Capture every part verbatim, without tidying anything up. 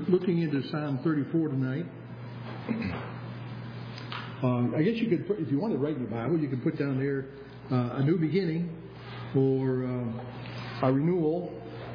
looking into Psalm thirty-four tonight. Um, I guess you could, put, if you want to write in your Bible, you could put down there uh, a new beginning or uh, a renewal,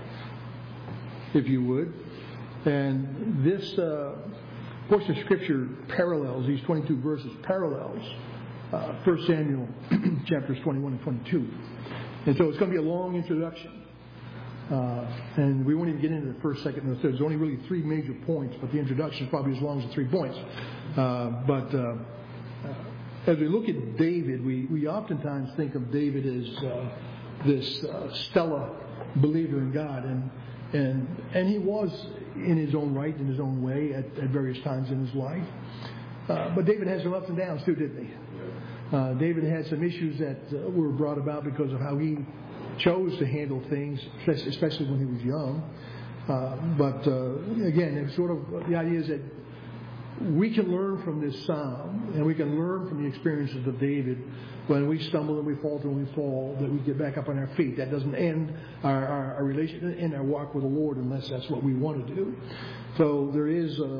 if you would. And this uh, portion of Scripture parallels, these twenty-two verses parallels uh, First Samuel chapters twenty-one and twenty-two. And so it's going to be a long introduction. Uh, and we won't even get into the first, second, and the third. There's only really three major points, but the introduction is probably as long as the three points. Uh, but uh, as we look at David, we, we oftentimes think of David as uh, this uh, stellar believer in God. And, and, and he was in his own right, in his own way, at, at various times in his life. Uh, but David had some ups and downs too, didn't he? Uh, David had some issues that uh, were brought about because of how he chose to handle things, especially when he was young. Uh, but uh, again, it's sort of the idea is that we can learn from this psalm, and we can learn from the experiences of David. When we stumble and we falter and we fall, that we get back up on our feet. That doesn't end our, our, our relationship and our walk with the Lord unless that's what we want to do. So there is a,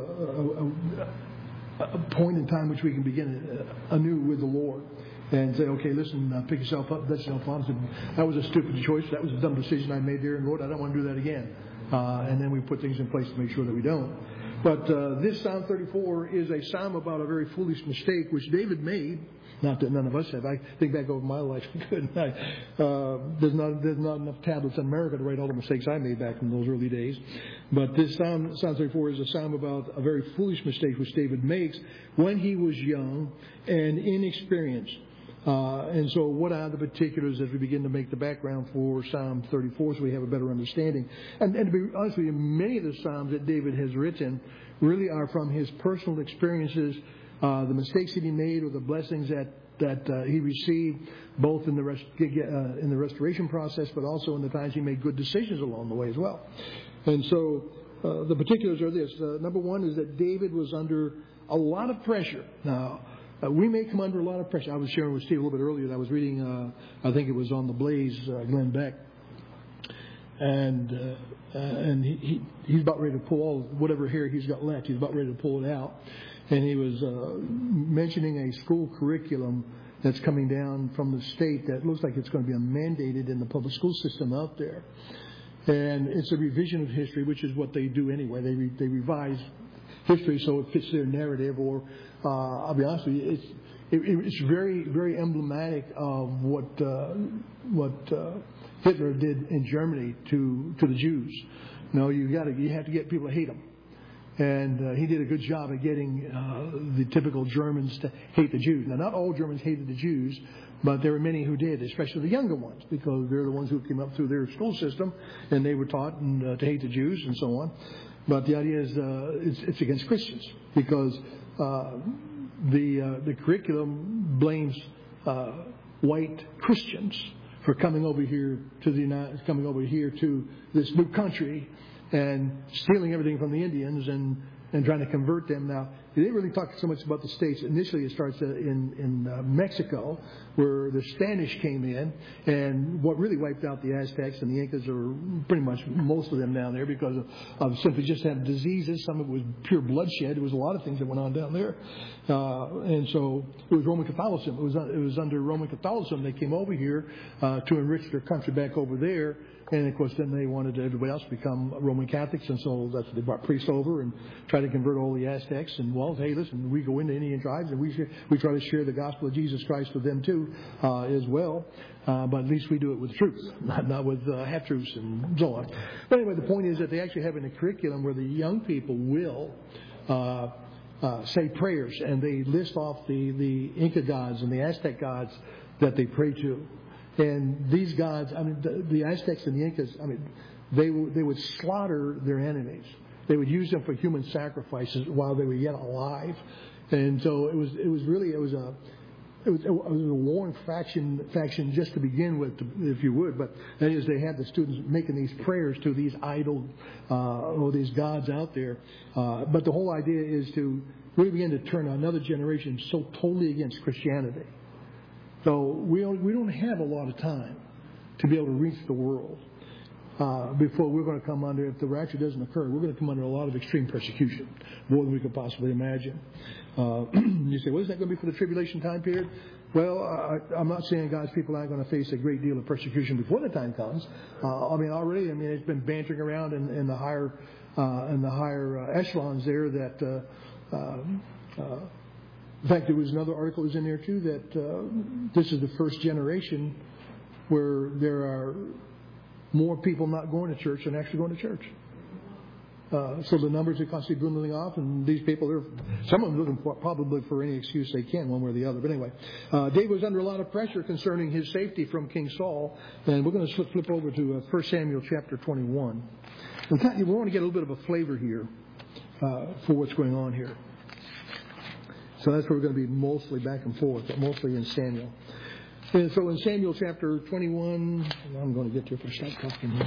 a, a, a point in time which we can begin anew with the Lord. And say, okay, listen, uh, pick yourself up, dust yourself off. That was a stupid choice. That was a dumb decision I made there. And Lord, I don't want to do that again. Uh, and then we put things in place to make sure that we don't. But uh, this Psalm thirty-four is a psalm about a very foolish mistake which David made. Not that none of us have. I think back over my life. Good. I, uh, there's not there's not enough tablets in America to write all the mistakes I made back in those early days. But this Psalm, Psalm thirty-four is a psalm about a very foolish mistake which David makes when he was young and inexperienced. Uh, and so what are the particulars as we begin to make the background for Psalm thirty-four so we have a better understanding? And, and to be honest with you, many of the Psalms that David has written really are from his personal experiences, uh, the mistakes that he made or the blessings that, that uh, he received, both in the, rest, uh, in the restoration process, but also in the times he made good decisions along the way as well. And so uh, the particulars are this. Uh, number one is that David was under a lot of pressure. Now, Uh, we may come under a lot of pressure. I was sharing with Steve a little bit earlier that I was reading, uh, I think it was on The Blaze, uh, Glenn Beck. And uh, uh, and he, he he's about ready to pull all, whatever hair he's got left, he's about ready to pull it out. And he was uh, mentioning a school curriculum that's coming down from the state that looks like it's going to be mandated in the public school system out there. And it's a revision of history, which is what they do anyway. They re, they revise history so it fits their narrative, or uh, I'll be honest with you, it's it, it's very very emblematic of what uh, what uh, Hitler did in Germany to to the Jews. You know, you got to you have to get people to hate them, and uh, he did a good job of getting uh, the typical Germans to hate the Jews. Now, not all Germans hated the Jews, but there were many who did, especially the younger ones, because they're the ones who came up through their school system, and they were taught and, uh, to hate the Jews and so on. But the idea is uh, it's, it's against Christians because uh, the uh, the curriculum blames uh, white Christians for coming over here to the United, coming over here to this new country and stealing everything from the Indians and, and trying to convert them. Now, they didn't really talk so much about the States. Initially, it starts in, in uh, Mexico, where the Spanish came in, and what really wiped out the Aztecs and the Incas, or pretty much most of them down there, because of, of simply just having diseases. Some of it was pure bloodshed. There was a lot of things that went on down there. Uh, and so it was Roman Catholicism. It was, it was under Roman Catholicism they came over here uh, to enrich their country back over there. And, of course, then they wanted everybody else to become Roman Catholics, and so that's what they brought priests over and tried to convert all the Aztecs. And, well, hey, listen, we go into Indian tribes, and we we try to share the gospel of Jesus Christ with them, too, uh, as well. Uh, but at least we do it with truth, not, not with uh, half-truths and so on. But anyway, the point is that they actually have a curriculum where the young people will uh, uh, say prayers, and they list off the, the Inca gods and the Aztec gods that they pray to. And these gods, I mean, the, the Aztecs and the Incas, I mean, they they would slaughter their enemies. They would use them for human sacrifices while they were yet alive. And so it was it was really it was a it was, it was a warring faction faction just to begin with, if you would. But that is, they had the students making these prayers to these idol uh, or these gods out there. Uh, but the whole idea is to really begin to turn another generation so totally against Christianity. So we don't, we don't have a lot of time to be able to reach the world. uh, before we're going to come under, if the rapture doesn't occur, we're going to come under a lot of extreme persecution, more than we could possibly imagine. Uh, you say, well, isn't that going to be for the tribulation time period? Well, I, I'm not saying God's people aren't going to face a great deal of persecution before the time comes. Uh, I mean, already, I mean, it's been bantering around in, in the higher, uh, in the higher uh, echelons there that. Uh, uh, uh, in fact, there was another article that was in there too that uh, this is the first generation where there are more people not going to church than actually going to church. Uh, so the numbers are constantly dwindling off, and these people are, some of them looking for, probably for any excuse they can, one way or the other. But anyway, uh, David was under a lot of pressure concerning his safety from King Saul, and we're going to flip over to uh, First Samuel chapter twenty-one. In fact, we want to get a little bit of a flavor here uh, for what's going on here. So that's where we're going to be mostly back and forth, but mostly in Samuel. And so in Samuel chapter twenty-one, I'm going to get to it for a start talking here,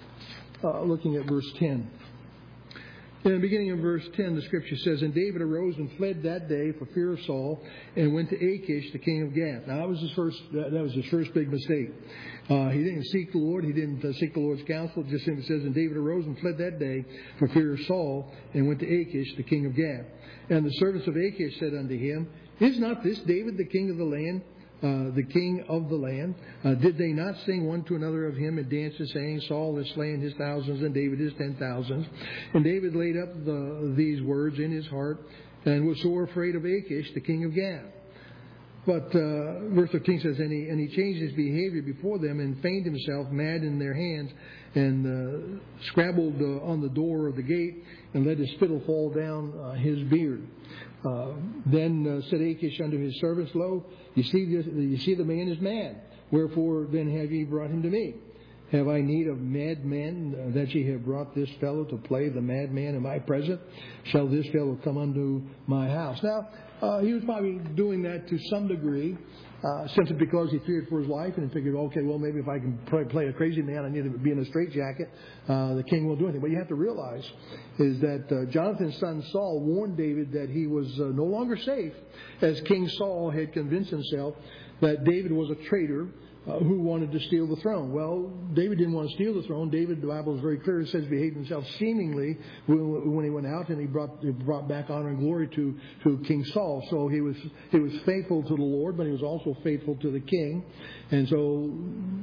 uh, looking at verse ten. In the beginning of verse ten, the scripture says, "And David arose and fled that day for fear of Saul, and went to Achish, the king of Gath." Now that was his first. That, that was his first big mistake. Uh, he didn't seek the Lord. He didn't uh, seek the Lord's counsel. It just simply says, "And David arose and fled that day for fear of Saul, and went to Achish, the king of Gath. And the servants of Achish said unto him, Is not this David the king of the land?" Uh, the king of the land. Uh, did they not sing one to another of him and dances, saying, "Saul has slain his thousands, and David his ten thousands"? And David laid up the, these words in his heart, and was sore afraid of Achish, the king of Gath. But uh, verse thirteen says, and he, and he changed his behavior before them, and feigned himself mad in their hands, and uh, scrabbled uh, on the door of the gate, and let his spittle fall down uh, his beard. Uh, then uh, said Achish unto his servants, Lo, you see, this, you see the man is mad. Wherefore then have ye brought him to me? Have I need of madmen, uh, that ye have brought this fellow to play the madman in my presence? Shall this fellow come unto my house? Now, uh, he was probably doing that to some degree, uh, simply because he feared for his life, and he figured, okay, well, maybe if I can play a crazy man, I need to be in a straitjacket. Uh, the king won't do anything. What you have to realize is that uh, Jonathan's son Saul warned David that he was uh, no longer safe, as King Saul had convinced himself that David was a traitor uh, who wanted to steal the throne. Well, David didn't want to steal the throne. David, the Bible is very clear, it says, behaved himself seemingly when, when he went out, and he brought he brought back honor and glory to, to King Saul. So he was he was faithful to the Lord, but he was also faithful to the king. And so,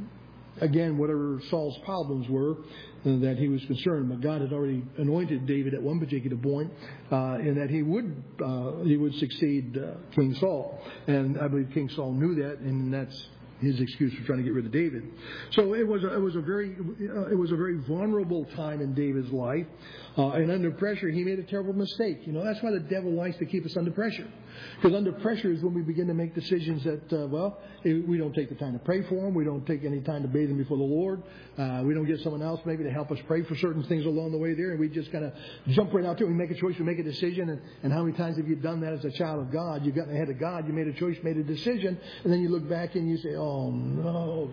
again, whatever Saul's problems were, uh, that he was concerned, but God had already anointed David at one particular point, uh, and that he would uh, he would succeed uh, King Saul. And I believe King Saul knew that, and that's his excuse for trying to get rid of David. So it was a, it was a very uh, it was a very vulnerable time in David's life, uh, and under pressure he made a terrible mistake. You know, that's why the devil likes to keep us under pressure, because under pressure is when we begin to make decisions that uh, well, we don't take the time to pray for him, we don't take any time to bathe him before the Lord, uh, we don't get someone else maybe to help us pray for certain things along the way there, and we just kind of jump right out to it. We make a choice, we make a decision, and, and how many times have you done that as a child of God? You've gotten ahead of God, you made a choice, made a decision, and then you look back and you say, oh, Oh, no,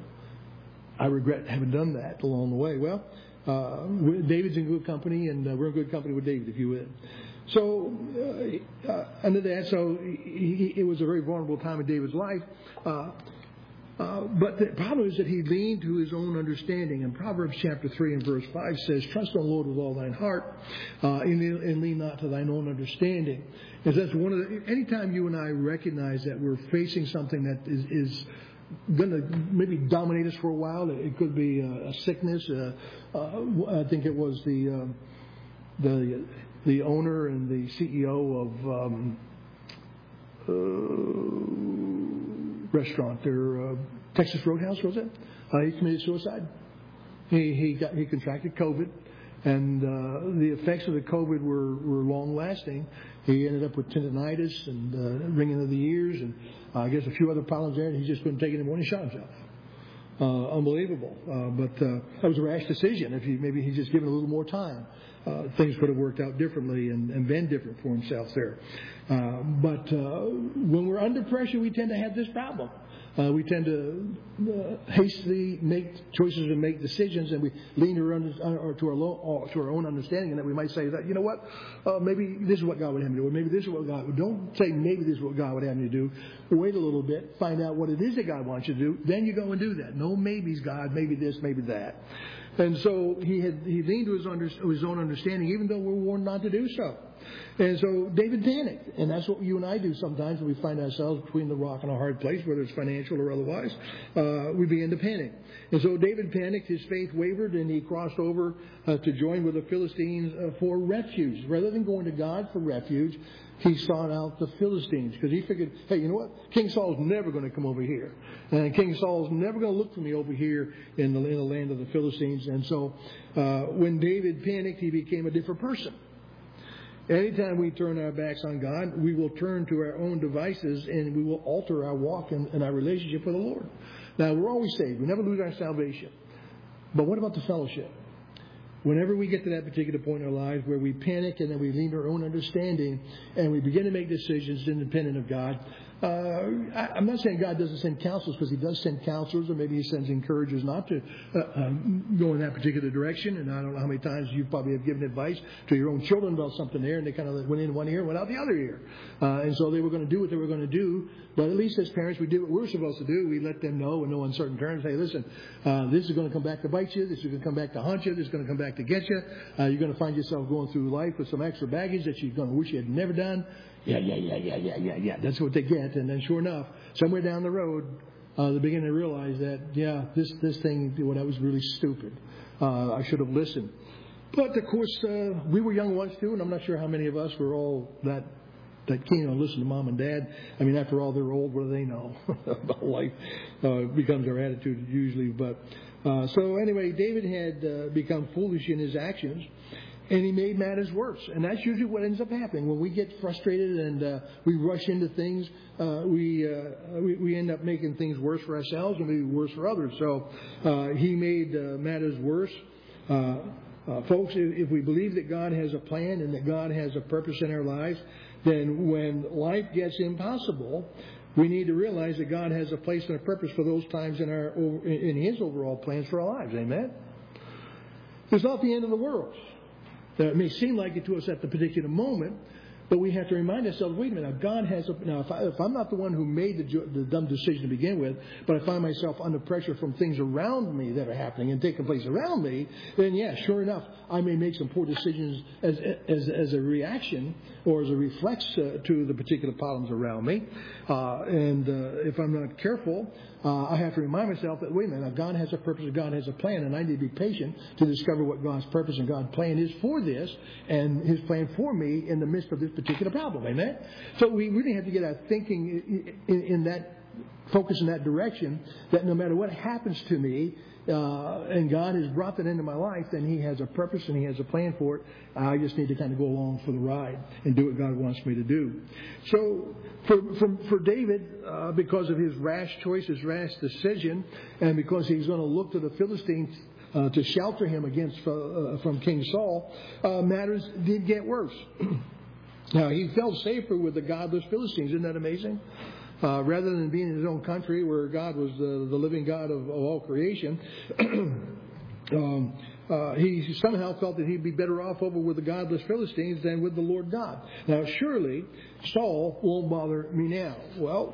I regret having done that along the way. Well, uh, David's in good company, and uh, we're in good company with David, if you will. So, uh, uh, under that, so he, he, it was a very vulnerable time in David's life. Uh, uh, but the problem is that he leaned to his own understanding. And Proverbs chapter three and verse five says, "Trust on the Lord with all thine heart, uh, and, and lean not to thine own understanding." And that's one of the. Anytime you and I recognize that we're facing something that is, is going to maybe dominate us for a while. It could be a, a sickness. Uh, uh, I think it was the uh, the the owner and the C E O of um, uh, restaurant, their uh, Texas Roadhouse, was it? Uh, he committed suicide. He he got he contracted COVID, and uh, the effects of the COVID were, were long lasting. He ended up with tendonitis and uh, ringing of the ears, and uh, I guess a few other problems there, and he just couldn't take it anymore, and he shot himself. Uh, unbelievable. Uh, but uh, that was a rash decision. If he maybe he's just given a little more time, uh, things could have worked out differently and, and been different for himself there. Uh, but uh, when we're under pressure, we tend to have this problem. Uh, we tend to uh, hastily make choices and make decisions, and we lean to our, or to, our low, or to our own understanding, and that we might say that, you know what, uh, maybe this is what God would have me do, or maybe this is what God would. Don't say maybe this is what God would have me do. Wait a little bit, find out what it is that God wants you to do, then you go and do that. No maybes, God, maybe this, maybe that. And so he had he leaned to his, under, his own understanding, even though we're warned not to do so. And so David panicked. And that's what you and I do sometimes when we find ourselves between the rock and a hard place, whether it's financial or otherwise. Uh, we begin to panic. And so David panicked, his faith wavered, and he crossed over uh, to join with the Philistines uh, for refuge. Rather than going to God for refuge, he sought out the Philistines because he figured, hey, you know what? King Saul's never going to come over here. And King Saul's never going to look for me over here in the, in the land of the Philistines. And so uh, when David panicked, he became a different person. Anytime we turn our backs on God, we will turn to our own devices and we will alter our walk and, and our relationship with the Lord. Now, we're always saved. We never lose our salvation. But what about the fellowship? Whenever we get to that particular point in our lives where we panic and then we lean our own understanding and we begin to make decisions independent of God, uh, I, I'm not saying God doesn't send counselors, because He does send counselors, or maybe He sends encouragers not to uh, uh, go in that particular direction. And I don't know how many times you probably have given advice to your own children about something there, and they kind of went in one ear and went out the other ear. Uh, and so they were going to do what they were going to do. But at least as parents, we did what we're supposed to do. We let them know in no uncertain terms, hey, listen, uh, this is going to come back to bite you. This is going to come back to haunt you. This is going to come back to get you. Uh, you're going to find yourself going through life with some extra baggage that you're going to wish you had never done. Yeah, yeah, yeah, yeah, yeah, yeah, yeah. That's what they get. And then sure enough, somewhere down the road, uh, they begin to realize that, yeah, this, this thing, well, that was really stupid. Uh, I should have listened. But, of course, uh, we were young once, too, and I'm not sure how many of us were all that that keen on listening to mom and dad. I mean, after all, they're old. What do they know about life? Uh, becomes our attitude usually. But uh, so anyway, David had uh, become foolish in his actions, and he made matters worse. And that's usually what ends up happening when we get frustrated and uh, we rush into things. Uh, we, uh, we we end up making things worse for ourselves and maybe worse for others. So uh, he made uh, matters worse. Uh, uh, folks, if, if we believe that God has a plan and that God has a purpose in our lives, then when life gets impossible, we need to realize that God has a place and a purpose for those times in our in His overall plans for our lives. Amen? It's not the end of the world. Now, it may seem like it to us at the particular moment, but we have to remind ourselves, wait a minute, now God has a... Now, if, I, if I'm not the one who made the, the dumb decision to begin with, but I find myself under pressure from things around me that are happening and taking place around me, then, yeah, sure enough, I may make some poor decisions as as, as a reaction or as a reflex uh, to the particular problems around me. Uh, and uh, if I'm not careful, uh, I have to remind myself that, wait a minute, now God has a purpose and God has a plan, and I need to be patient to discover what God's purpose and God's plan is for this and His plan for me in the midst of this particular problem. Amen? So we really have to get our thinking in, in, in that, focus in that direction, that no matter what happens to me, uh, and God has brought that into my life, then He has a purpose and He has a plan for it. I just need to kind of go along for the ride and do what God wants me to do. So for for, for David, uh, because of his rash choice, his rash decision, and because he's going to look to the Philistines uh, to shelter him against uh, from King Saul, uh, matters did get worse. Now, he felt safer with the godless Philistines. Isn't that amazing? Uh, rather than being in his own country where God was the, the living God of, of all creation, um, uh, he somehow felt that he'd be better off over with the godless Philistines than with the Lord God. Now, surely Saul won't bother me now. Well,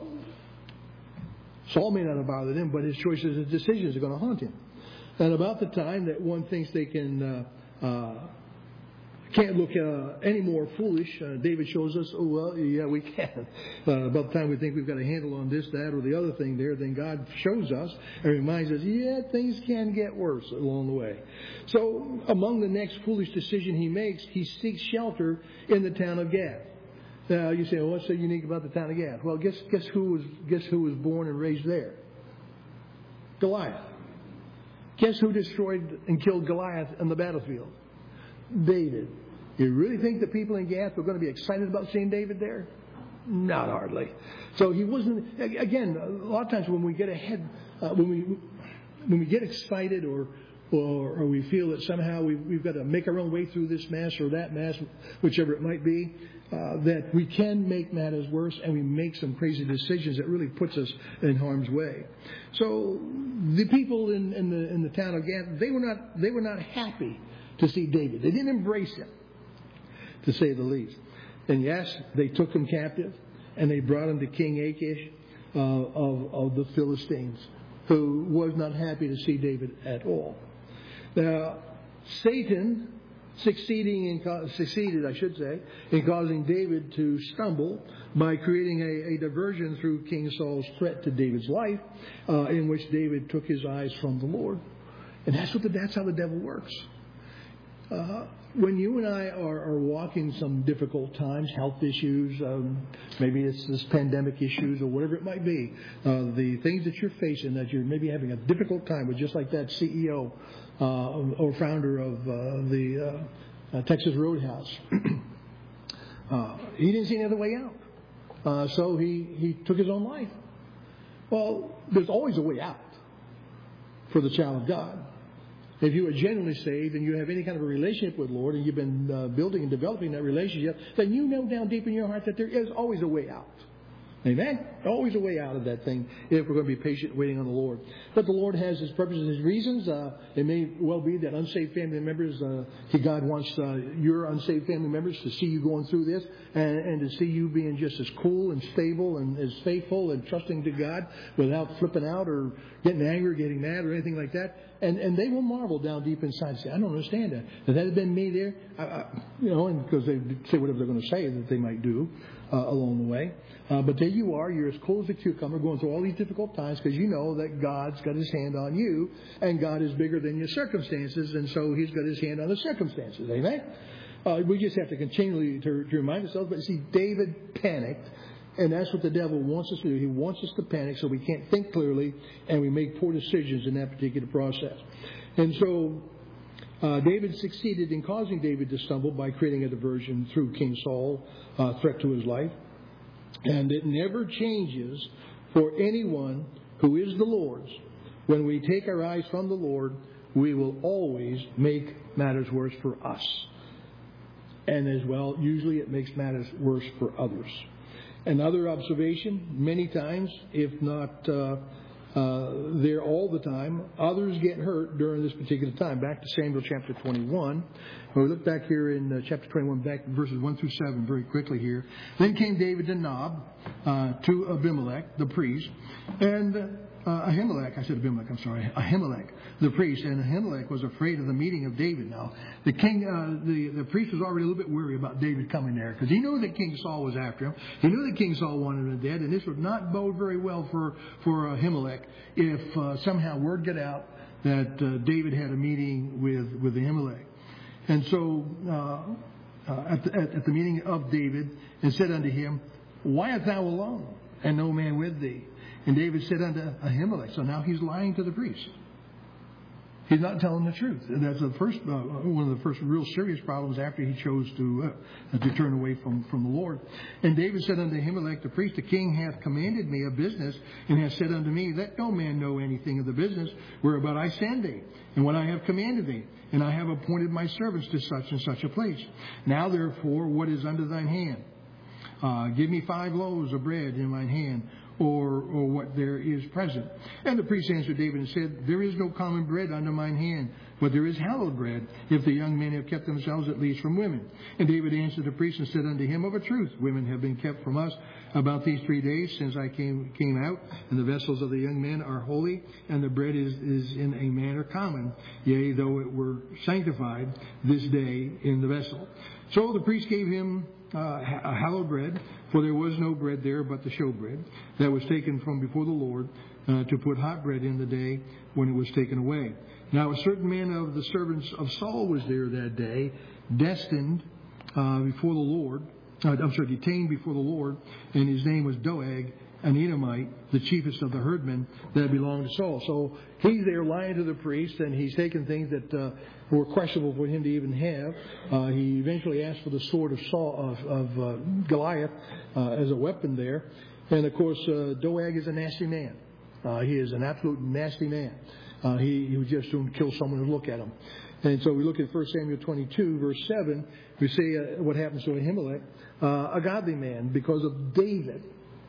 Saul may not have bothered him, but his choices and decisions are going to haunt him. And about the time that one thinks they can... Uh, uh, Can't look uh, any more foolish. Uh, David shows us, oh, well, yeah, we can. Uh, about the time we think we've got a handle on this, that, or the other thing there, then God shows us and reminds us, yeah, things can get worse along the way. So among the next foolish decision he makes, he seeks shelter in the town of Gath. Now, you say, well, what's so unique about the town of Gath? Well, guess, guess, who was, guess who was born and raised there? Goliath. Guess who destroyed and killed Goliath on the battlefield? David. You really think the people in Gath were going to be excited about seeing David there? Not hardly. So he wasn't. Again, a lot of times when we get ahead, uh, when we when we get excited or or, or we feel that somehow we've, we've got to make our own way through this mess or that mess, whichever it might be, uh, that we can make matters worse and we make some crazy decisions that really puts us in harm's way. So the people in, in the in the town of Gath, they were not they were not happy to see David. They didn't embrace him, to say the least. And yes, they took him captive, and they brought him to King Achish uh, of, of the Philistines, who was not happy to see David at all. Now, Satan succeeding in, succeeded, I should say, in causing David to stumble by creating a, a diversion through King Saul's threat to David's life, uh, in which David took his eyes from the Lord. And that's what the, that's how the devil works. Uh, when you and I are, are walking some difficult times, health issues, um, maybe it's this pandemic issues or whatever it might be, uh, the things that you're facing that you're maybe having a difficult time with, just like that C E O uh, or founder of uh, the uh, uh, Texas Roadhouse. uh, he didn't see any other way out. Uh, so he, he took his own life. Well, there's always a way out for the child of God. If you are genuinely saved and you have any kind of a relationship with the Lord and you've been uh, building and developing that relationship, then you know down deep in your heart that there is always a way out. Amen? Always a way out of that thing if we're going to be patient waiting on the Lord. But the Lord has His purposes and His reasons. Uh, it may well be that unsaved family members, uh, God wants uh, your unsaved family members to see you going through this and, and to see you being just as cool and stable and as faithful and trusting to God without flipping out or getting angry or getting mad or anything like that. And and they will marvel down deep inside and say, I don't understand that. If that had been me there, I, I, you know, and because they say whatever they're going to say that they might do uh, along the way. Uh, but there you are, you're as cool as a cucumber going through all these difficult times because you know that God's got His hand on you and God is bigger than your circumstances, and so He's got His hand on the circumstances. Amen? Uh, we just have to continually to, to remind ourselves. But you see, David panicked, and that's what the devil wants us to do. He wants us to panic so we can't think clearly and we make poor decisions in that particular process. And so uh, David succeeded in causing David to stumble by creating a diversion through King Saul, uh, threat to his life. And it never changes for anyone who is the Lord's. When we take our eyes from the Lord, we will always make matters worse for us. And as well, usually it makes matters worse for others. Another observation, many times, if not uh, uh, there all the time, others get hurt during this particular time. Back to Samuel chapter twenty-one. We look back here in uh, chapter twenty-one, back verses one through seven very quickly here. Then came David to Nob, uh, to Abimelech, the priest, and uh, Ahimelech, I said Abimelech, I'm sorry, Ahimelech, the priest, and Ahimelech was afraid of the meeting of David. Now, the king, uh, the, the priest was already a little bit worried about David coming there, because he knew that King Saul was after him. He knew that King Saul wanted him dead, and this would not bode very well for, for Ahimelech if uh, somehow word got out that uh, David had a meeting with, with Ahimelech. And so, uh, uh, at, the, at, at the meeting of David, and said unto him, Why art thou alone, and no man with thee? And David said unto Ahimelech, so now he's lying to the priest. He's not telling the truth. And that's the first, uh, one of the first real serious problems after he chose to uh, to turn away from, from the Lord. And David said unto Ahimelech the priest, The king hath commanded me a business, and hath said unto me, Let no man know anything of the business whereabout I send thee, and what I have commanded thee. And I have appointed my servants to such and such a place. Now therefore, what is under thine hand? Uh, give me five loaves of bread in mine hand, or or what there is present. And the priest answered David and said, There is no common bread under mine hand, but there is hallowed bread, if the young men have kept themselves at least from women. And David answered the priest and said unto him, Of a truth, women have been kept from us about these three days since I came came out, and the vessels of the young men are holy, and the bread is, is in a manner common, yea, though it were sanctified this day in the vessel. So the priest gave him uh, a hallowed bread, for there was no bread there but the showbread that was taken from before the Lord uh, to put hot bread in the day when it was taken away. Now a certain man of the servants of Saul was there that day, destined uh, before the Lord, uh, I'm sorry, detained before the Lord, and his name was Doeg, an Edomite, the chiefest of the herdmen that belonged to Saul. So he's there lying to the priest, and he's taken things that uh, were questionable for him to even have. Uh, he eventually asked for the sword of Saul of, of uh, Goliath uh, as a weapon there. And of course, uh, Doeg is a nasty man. Uh, he is an absolute nasty man. Uh, he, he would just soon kill someone who look at him. And so we look at First Samuel twenty-two, verse seven. We see uh, what happens to Ahimelech, uh, a godly man, because of David.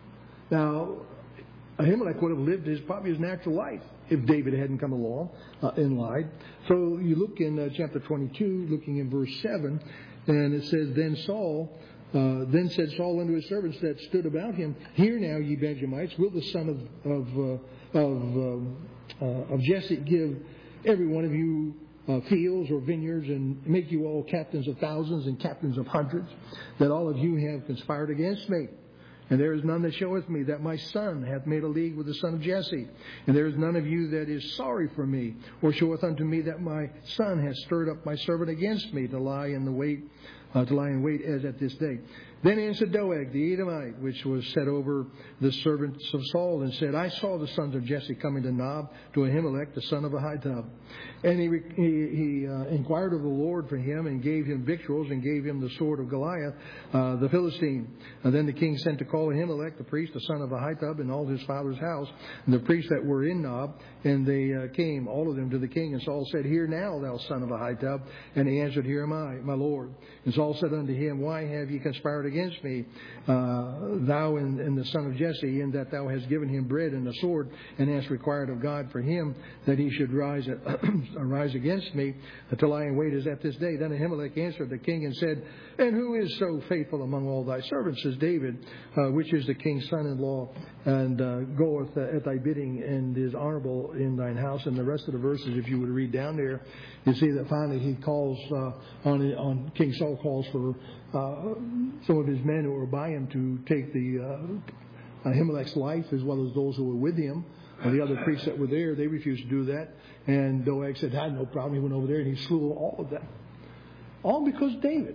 Now, Ahimelech would have lived his probably his natural life if David hadn't come along uh, and lied. So you look in uh, chapter twenty-two, looking in verse seven, and it says, Then Saul, uh, then said Saul unto his servants that stood about him, Hear now, ye Benjamites, will the son of of uh, of, uh, uh, of Jesse give every one of you uh, fields or vineyards and make you all captains of thousands and captains of hundreds, that all of you have conspired against me. And there is none that showeth me that my son hath made a league with the son of Jesse. And there is none of you that is sorry for me, or showeth unto me that my son hath stirred up my servant against me to lie in the wait, uh, to lie in wait as at this day. Then answered Doeg the Edomite, which was set over the servants of Saul, and said, I saw the sons of Jesse coming to Nob, to Ahimelech, the son of Ahitub. And he, he, he uh, inquired of the Lord for him, and gave him victuals, and gave him the sword of Goliath, uh, the Philistine. And then the king sent to call Ahimelech, the priest, the son of Ahitub, and all his father's house, and the priests that were in Nob. And they uh, came, all of them, to the king. And Saul said, Hear now, thou son of Ahitub. And he answered, Here am I, my lord. And Saul said unto him, Why have ye conspired against me, uh, thou and, and the son of Jesse, in that thou hast given him bread and a sword, and hast required of God for him that he should rise arise against me to lie in wait as at this day? Then Ahimelech answered the king and said, And who is so faithful among all thy servants as David, uh, which is the king's son-in-law, and uh, goeth at thy bidding, and is honorable in thine house? And the rest of the verses, if you would read down there, you see that finally he calls uh, on on King Saul calls for uh, some of his men who were by him to take the uh, Ahimelech's life, as well as those who were with him. And the other priests that were there, they refused to do that. And Doeg said, I had no problem. He went over there and he slew all of them. All because David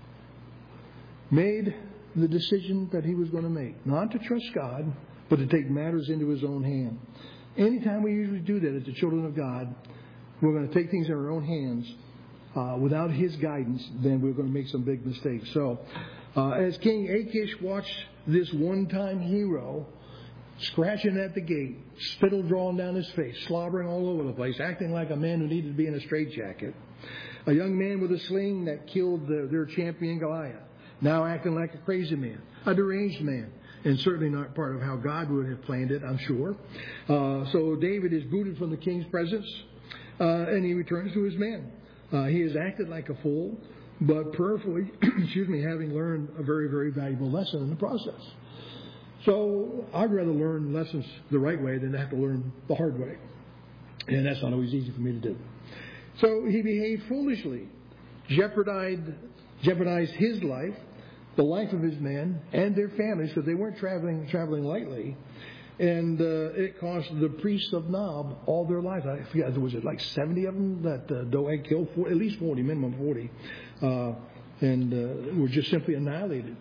made the decision that he was going to make. Not to trust God, but to take matters into his own hand. Anytime we usually do that as the children of God, we're going to take things in our own hands uh, without his guidance, then we're going to make some big mistakes. So, uh, as King Achish watched this one-time hero scratching at the gate, spittle drawn down his face, slobbering all over the place, acting like a man who needed to be in a straitjacket, a young man with a sling that killed the, their champion Goliath, now acting like a crazy man, a deranged man, and certainly not part of how God would have planned it, I'm sure. Uh, so David is booted from the king's presence, uh, and he returns to his men. Uh, he has acted like a fool, but prayerfully, excuse me, having learned a very, very valuable lesson in the process. So I'd rather learn lessons the right way than have to learn the hard way. And that's not always easy for me to do. So he behaved foolishly, jeopardized, jeopardized his life, the life of his men, and their families, because they weren't traveling traveling lightly. And uh, it cost the priests of Nob all their lives. I forget, was it like seventy of them that uh, Doeg killed? For, at least forty, minimum forty. Uh, and uh, were just simply annihilated.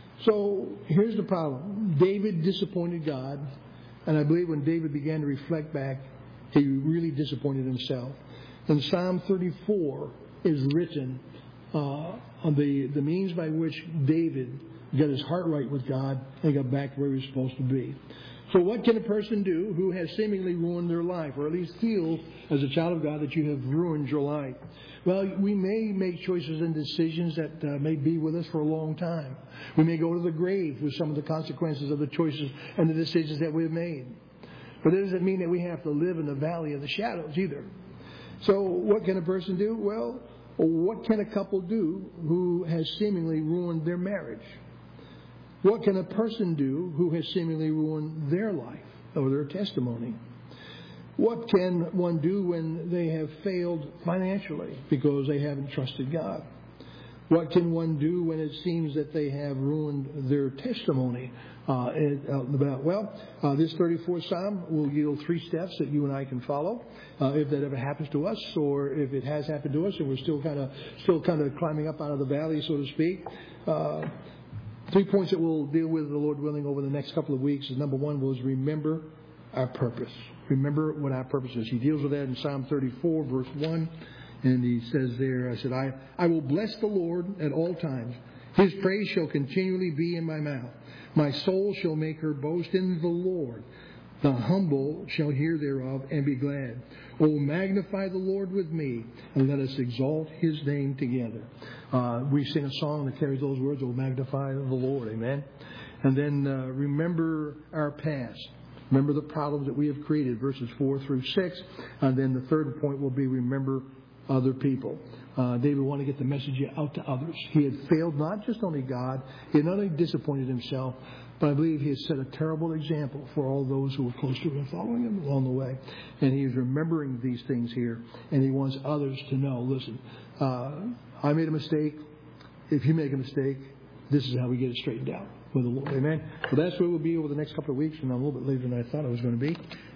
So here's the problem. David disappointed God. And I believe when David began to reflect back, he really disappointed himself. And Psalm thirty-four is written uh, on the, the means by which David got his heart right with God and got back to where he was supposed to be. So what can a person do who has seemingly ruined their life, or at least feels as a child of God that you have ruined your life? Well, we may make choices and decisions that uh, may be with us for a long time. We may go to the grave with some of the consequences of the choices and the decisions that we've made. But it doesn't mean that we have to live in the valley of the shadows either. So what can a person do? Well, what can a couple do who has seemingly ruined their marriage? What can a person do who has seemingly ruined their life or their testimony? What can one do when they have failed financially because they haven't trusted God? What can one do when it seems that they have ruined their testimony uh, out and about? Well, uh, this thirty-fourth Psalm will yield three steps that you and I can follow uh, if that ever happens to us, or if it has happened to us and we're still kind of still kind of climbing up out of the valley, so to speak. Uh, Three points that we'll deal with, the Lord willing, over the next couple of weeks is, number one was remember our purpose. Remember what our purpose is. He deals with that in Psalm thirty-four, verse one. And he says there, I said, I, I will bless the Lord at all times. His praise shall continually be in my mouth. My soul shall make her boast in the Lord. The humble shall hear thereof and be glad. O magnify the Lord with me, and let us exalt his name together. Uh, we sing a song that carries those words, O magnify the Lord, amen. And then uh, remember our past. Remember the problems that we have created, verses four through six. And then the third point will be remember other people. Uh, David wanted to get the message out to others. He had failed not just only God, he had not only disappointed himself, but I believe he has set a terrible example for all those who were close to him and following him along the way. And he is remembering these things here, and he wants others to know, listen, uh, I made a mistake. If you make a mistake, this is how we get it straightened out with the Lord. Amen? So that's where we'll be over the next couple of weeks, and I'm a little bit later than I thought I was going to be.